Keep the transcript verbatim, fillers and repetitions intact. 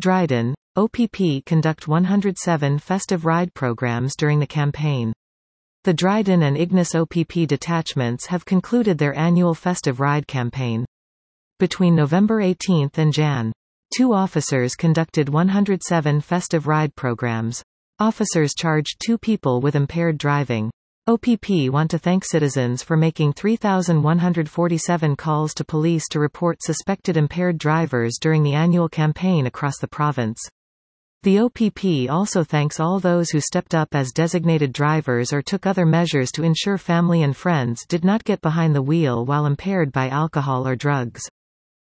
Dryden, O P P conduct one hundred seven festive ride programs during the campaign. The Dryden and Ignis O P P detachments have concluded their annual festive ride campaign. Between November eighteenth and January second, officers conducted one hundred seven festive ride programs. Officers charged two people with impaired driving. O P P want to thank citizens for making three thousand one hundred forty-seven calls to police to report suspected impaired drivers during the annual campaign across the province. The O P P also thanks all those who stepped up as designated drivers or took other measures to ensure family and friends did not get behind the wheel while impaired by alcohol or drugs.